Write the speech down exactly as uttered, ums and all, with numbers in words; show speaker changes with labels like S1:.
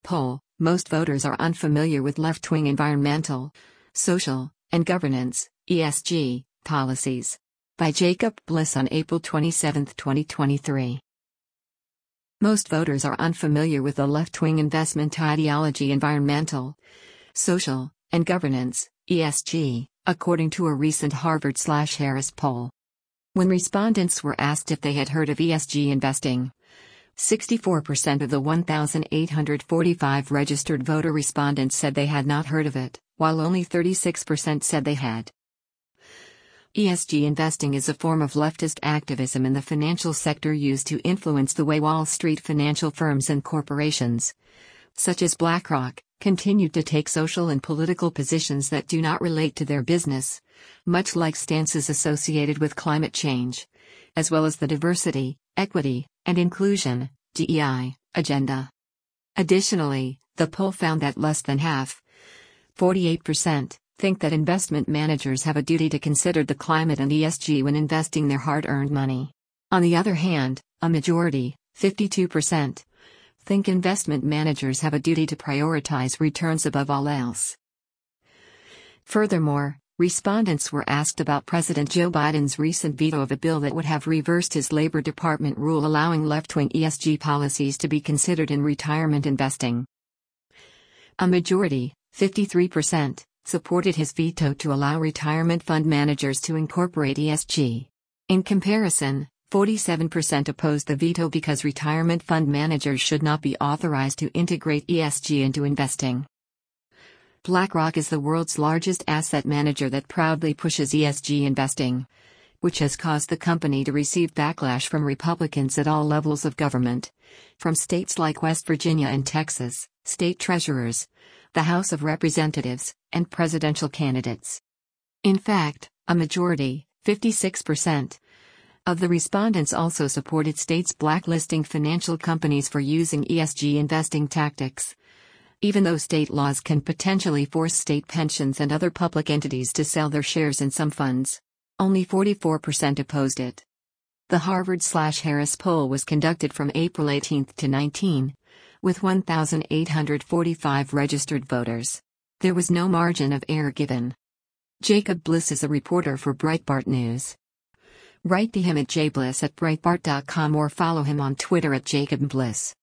S1: poll, most voters are unfamiliar with left-wing environmental, social, and governance (E S G) policies. By Jacob Bliss on April twenty-seventh, twenty twenty-three. Most voters are unfamiliar with the left-wing investment ideology environmental, social, and governance (E S G), according to a recent Harvard/Harris poll. When respondents were asked if they had heard of E S G investing, sixty-four percent of the one thousand eight hundred forty-five registered voter respondents said they had not heard of it, while only thirty-six percent said they had. E S G investing is a form of leftist activism in the financial sector used to influence the way Wall Street financial firms and corporations, such as BlackRock, continue to take social and political positions that do not relate to their business, much like stances associated with climate change, as well as the diversity, equity, and inclusion (D E I) agenda. Additionally, the poll found that less than half, forty-eight percent, think that investment managers have a duty to consider the climate and E S G when investing their hard-earned money. On the other hand, a majority, fifty-two percent, think investment managers have a duty to prioritize returns above all else. Furthermore, respondents were asked about President Joe Biden's recent veto of a bill that would have reversed his Labor Department rule allowing left-wing E S G policies to be considered in retirement investing. A majority, fifty-three percent, supported his veto to allow retirement fund managers to incorporate E S G. In comparison, forty-seven percent opposed the veto because retirement fund managers should not be authorized to integrate E S G into investing. BlackRock is the world's largest asset manager that proudly pushes E S G investing, which has caused the company to receive backlash from Republicans at all levels of government, from states like West Virginia and Texas, state treasurers, the House of Representatives, and presidential candidates. In fact, a majority, fifty-six percent, of the respondents also supported states blacklisting financial companies for using E S G investing tactics, even though state laws can potentially force state pensions and other public entities to sell their shares in some funds. Only forty-four percent opposed it. The Harvard/Harris poll was conducted from April eighteenth to nineteenth, with one thousand eight hundred forty-five registered voters. There was no margin of error given. Jacob Bliss is a reporter for Breitbart News. Write to him at jbliss at breitbart dot com or follow him on Twitter at Jacob Bliss.